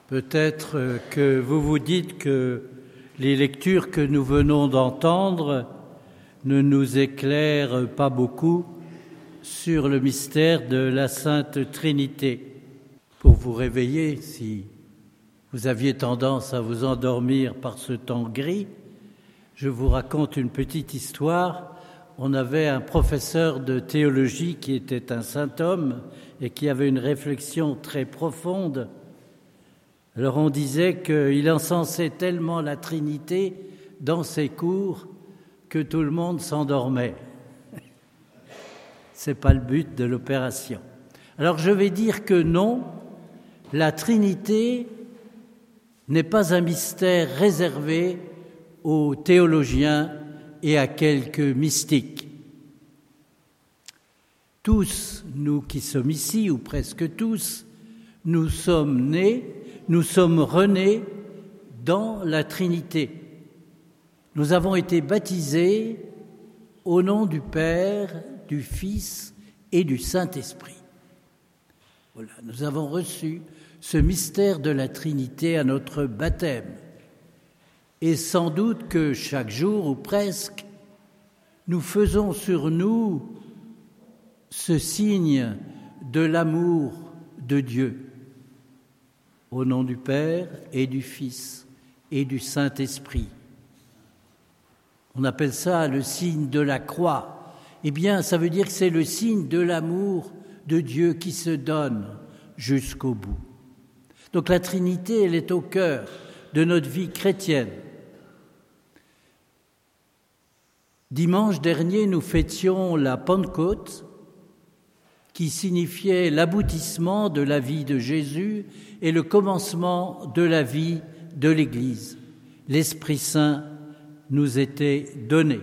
Peut-être que vous vous dites que les lectures que nous venons d'entendre ne nous éclairent pas beaucoup sur le mystère de la Sainte Trinité. Pour vous réveiller, si vous aviez tendance à vous endormir par ce temps gris, je vous raconte une petite histoire. On avait un professeur de théologie qui était un saint homme et qui avait une réflexion très profonde. Alors on disait qu'il encensait tellement la Trinité dans ses cours que tout le monde s'endormait. Ce n'est pas le but de l'opération. Alors je vais dire que non, la Trinité n'est pas un mystère réservé aux théologiens et à quelques mystiques. Tous, nous qui sommes ici, ou presque tous, nous sommes nés, nous sommes renés dans la Trinité. Nous avons été baptisés au nom du Père, du Fils et du Saint-Esprit. Voilà, nous avons reçu ce mystère de la Trinité à notre baptême. Et sans doute que chaque jour, ou presque, nous faisons sur nous ce signe de l'amour de Dieu, au nom du Père et du Fils et du Saint-Esprit. On appelle ça le signe de la croix. Eh bien, ça veut dire que c'est le signe de l'amour de Dieu qui se donne jusqu'au bout. Donc la Trinité, elle est au cœur de notre vie chrétienne. Dimanche dernier, nous fêtions la Pentecôte, qui signifiait l'aboutissement de la vie de Jésus et le commencement de la vie de l'Église. L'Esprit Saint nous était donné.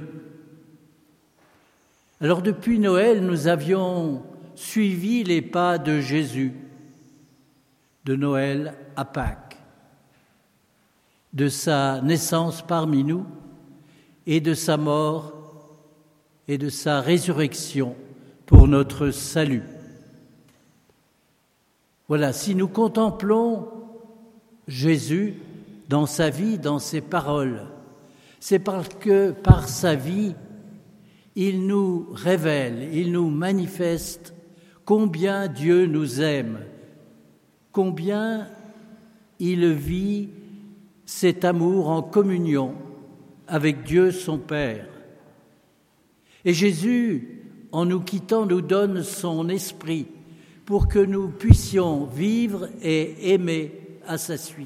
Alors depuis Noël, nous avions suivi les pas de Jésus, de Noël à Pâques, de sa naissance parmi nous et de sa mort et de sa résurrection pour notre salut. Voilà, si nous contemplons Jésus dans sa vie, dans ses paroles, c'est parce que par sa vie, il nous révèle, il nous manifeste combien Dieu nous aime, combien il vit cet amour en communion avec Dieu son Père. Et Jésus, en nous quittant, nous donne son esprit pour que nous puissions vivre et aimer à sa suite,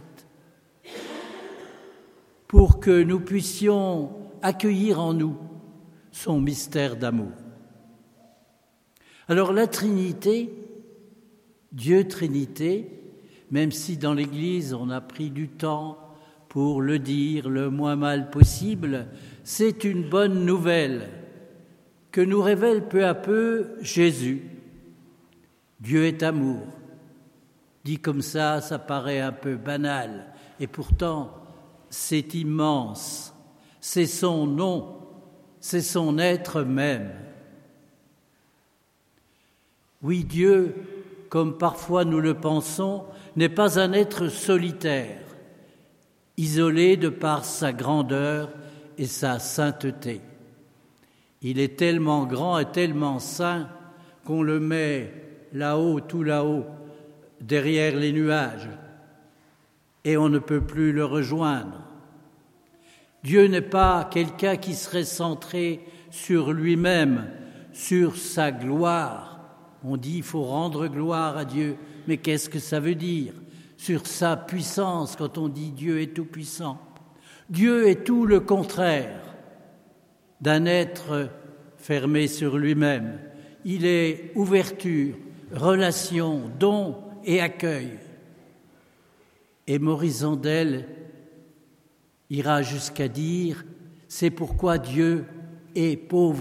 pour que nous puissions accueillir en nous son mystère d'amour. Alors la Trinité, Dieu Trinité, même si dans l'Église on a pris du temps pour le dire le moins mal possible, c'est une bonne nouvelle que nous révèle peu à peu Jésus. Dieu est amour. Dit comme ça paraît un peu banal, et pourtant c'est immense. C'est son nom, c'est son être même. Oui, Dieu, comme parfois nous le pensons, n'est pas un être solitaire, isolé de par sa grandeur et sa sainteté. Il est tellement grand et tellement saint qu'on le met là-haut, tout là-haut, derrière les nuages, et on ne peut plus le rejoindre. Dieu n'est pas quelqu'un qui serait centré sur lui-même, sur sa gloire. On dit qu'il faut rendre gloire à Dieu, mais qu'est-ce que ça veut dire? Sur sa puissance, quand on dit Dieu est tout-puissant. Dieu est tout le contraire d'un être fermé sur lui-même. Il est ouverture, relation, don et accueil. Et Maurice Zandel ira jusqu'à dire « C'est pourquoi Dieu est pauvreté ».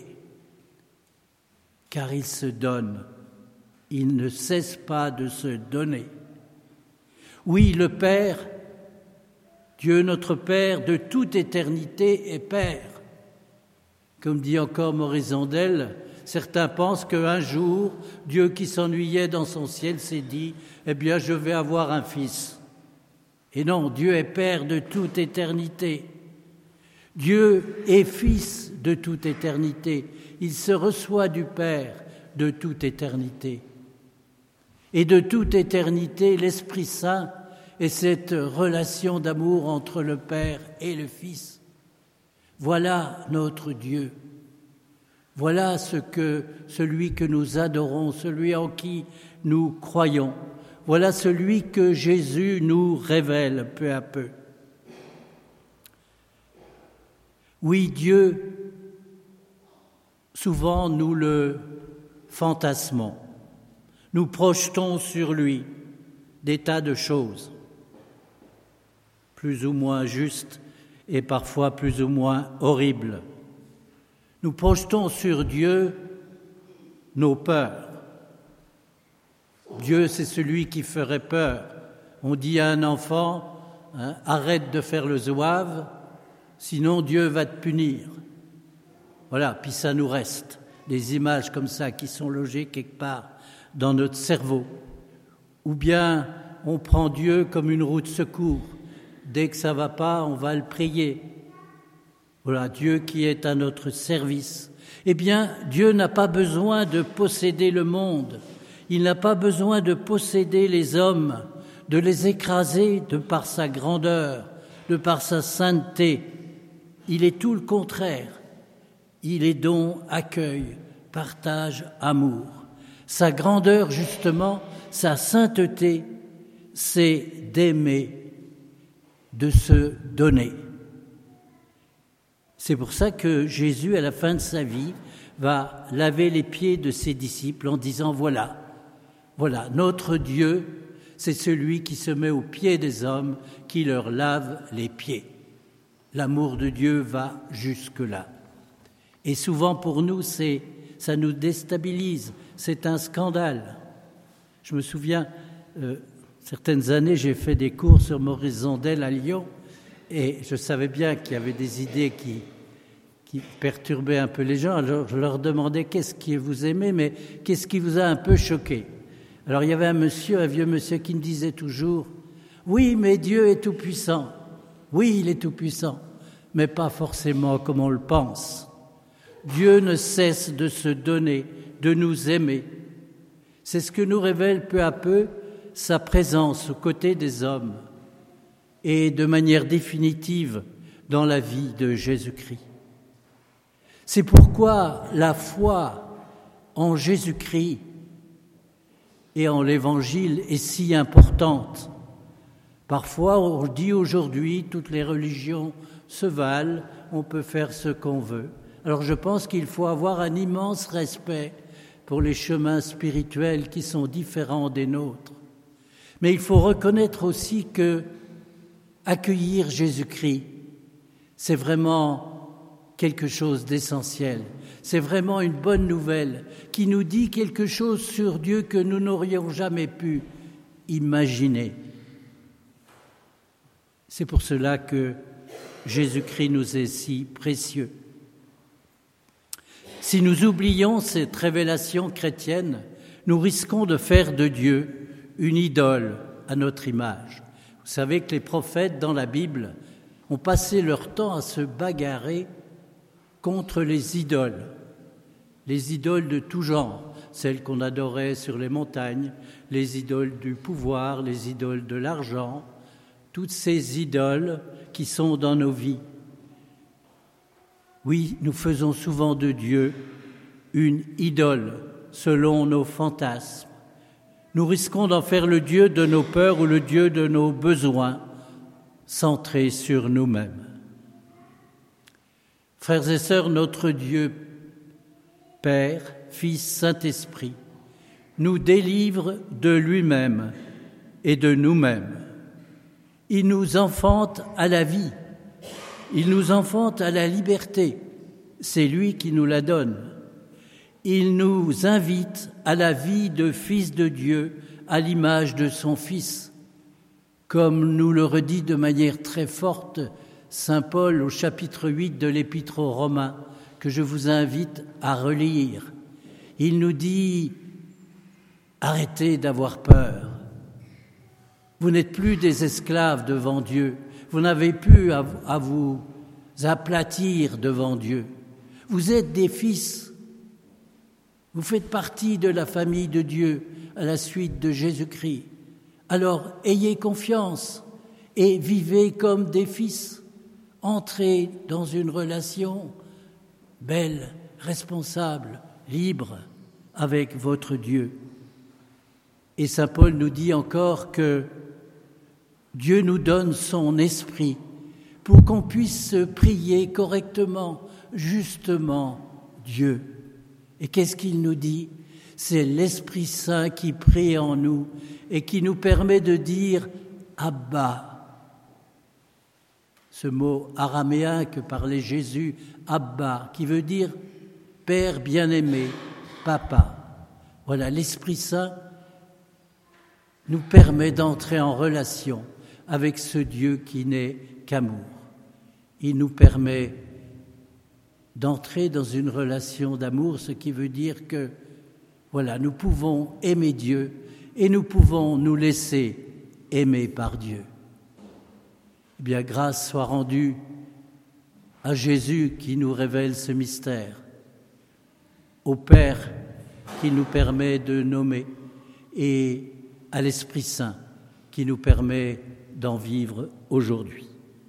Car il se donne, il ne cesse pas de se donner. Oui, le Père, Dieu notre Père, de toute éternité est Père. Comme dit encore Maurice Zandel, certains pensent qu'un jour, Dieu qui s'ennuyait dans son ciel s'est dit « Eh bien, je vais avoir un fils ». Et non, Dieu est Père de toute éternité. Dieu est Fils de toute éternité. Il se reçoit du Père de toute éternité. Et de toute éternité, l'Esprit Saint est cette relation d'amour entre le Père et le Fils. Voilà notre Dieu. Voilà celui que nous adorons, celui en qui nous croyons. Voilà celui que Jésus nous révèle peu à peu. Oui, Dieu, souvent nous le fantasmons. Nous projetons sur lui des tas de choses, plus ou moins justes et parfois plus ou moins horribles. Nous projetons sur Dieu nos peurs. Dieu, c'est celui qui ferait peur. On dit à un enfant, arrête de faire le zouave, sinon Dieu va te punir. Voilà, puis ça nous reste des images comme ça qui sont logées quelque part dans notre cerveau. Ou bien on prend Dieu comme une roue de secours. Dès que ça va pas, on va le prier. Voilà, Dieu qui est à notre service. Eh bien, Dieu n'a pas besoin de posséder le monde. Il n'a pas besoin de posséder les hommes, de les écraser de par sa grandeur, de par sa sainteté. Il est tout le contraire. Il est don, accueil, partage, amour. Sa grandeur, justement, sa sainteté, c'est d'aimer, de se donner. C'est pour ça que Jésus, à la fin de sa vie, va laver les pieds de ses disciples en disant « Voilà, notre Dieu, c'est celui qui se met aux pieds des hommes, qui leur lave les pieds. » L'amour de Dieu va jusque-là. Et souvent pour nous, ça nous déstabilise, c'est un scandale. Je me souviens, certaines années, j'ai fait des cours sur Maurice Zondel à Lyon, et je savais bien qu'il y avait des idées qui perturbaient un peu les gens. Alors je leur demandais qu'est-ce que vous aimez, mais qu'est-ce qui vous a un peu choqué? Alors il y avait un vieux monsieur qui me disait toujours « Oui, mais Dieu est tout-puissant. Oui, il est tout-puissant, mais pas forcément comme on le pense. Dieu ne cesse de se donner, de nous aimer. C'est ce que nous révèle peu à peu sa présence aux côtés des hommes et de manière définitive dans la vie de Jésus-Christ. C'est pourquoi la foi en Jésus-Christ et en l'Évangile est si importante. Parfois, on dit aujourd'hui, toutes les religions se valent, on peut faire ce qu'on veut. Alors je pense qu'il faut avoir un immense respect pour les chemins spirituels qui sont différents des nôtres. Mais il faut reconnaître aussi que accueillir Jésus-Christ, c'est vraiment quelque chose d'essentiel. C'est vraiment une bonne nouvelle qui nous dit quelque chose sur Dieu que nous n'aurions jamais pu imaginer. C'est pour cela que Jésus-Christ nous est si précieux. Si nous oublions cette révélation chrétienne, nous risquons de faire de Dieu une idole à notre image. Vous savez que les prophètes dans la Bible ont passé leur temps à se bagarrer contre les idoles de tout genre, celles qu'on adorait sur les montagnes, les idoles du pouvoir, les idoles de l'argent, toutes ces idoles qui sont dans nos vies. Oui, nous faisons souvent de Dieu une idole selon nos fantasmes. Nous risquons d'en faire le Dieu de nos peurs ou le Dieu de nos besoins, centré sur nous-mêmes. Frères et sœurs, notre Dieu, Père, Fils, Saint-Esprit, nous délivre de lui-même et de nous-mêmes. Il nous enfante à la vie, il nous enfante à la liberté, c'est lui qui nous la donne. Il nous invite à la vie de Fils de Dieu, à l'image de son Fils, comme nous le redit de manière très forte Saint Paul au chapitre 8 de l'Épître aux Romains, que je vous invite à relire. Il nous dit « Arrêtez d'avoir peur. Vous n'êtes plus des esclaves devant Dieu. Vous n'avez plus à vous aplatir devant Dieu. Vous êtes des fils. Vous faites partie de la famille de Dieu à la suite de Jésus-Christ. Alors ayez confiance et vivez comme des fils. Entrez dans une relation belle, responsable, libre avec votre Dieu. Et saint Paul nous dit encore que Dieu nous donne son esprit pour qu'on puisse prier correctement, justement Dieu. Et qu'est-ce qu'il nous dit ? C'est l'Esprit Saint qui prie en nous et qui nous permet de dire « Abba ». Ce mot araméen que parlait Jésus, « Abba », qui veut dire « Père bien-aimé », « Papa ». Voilà, l'Esprit Saint nous permet d'entrer en relation avec ce Dieu qui n'est qu'amour. Il nous permet d'entrer dans une relation d'amour, ce qui veut dire que, voilà, nous pouvons aimer Dieu et nous pouvons nous laisser aimer par Dieu. Eh bien, grâce soit rendue à Jésus qui nous révèle ce mystère, au Père qui nous permet de nommer et à l'Esprit Saint qui nous permet d'en vivre aujourd'hui.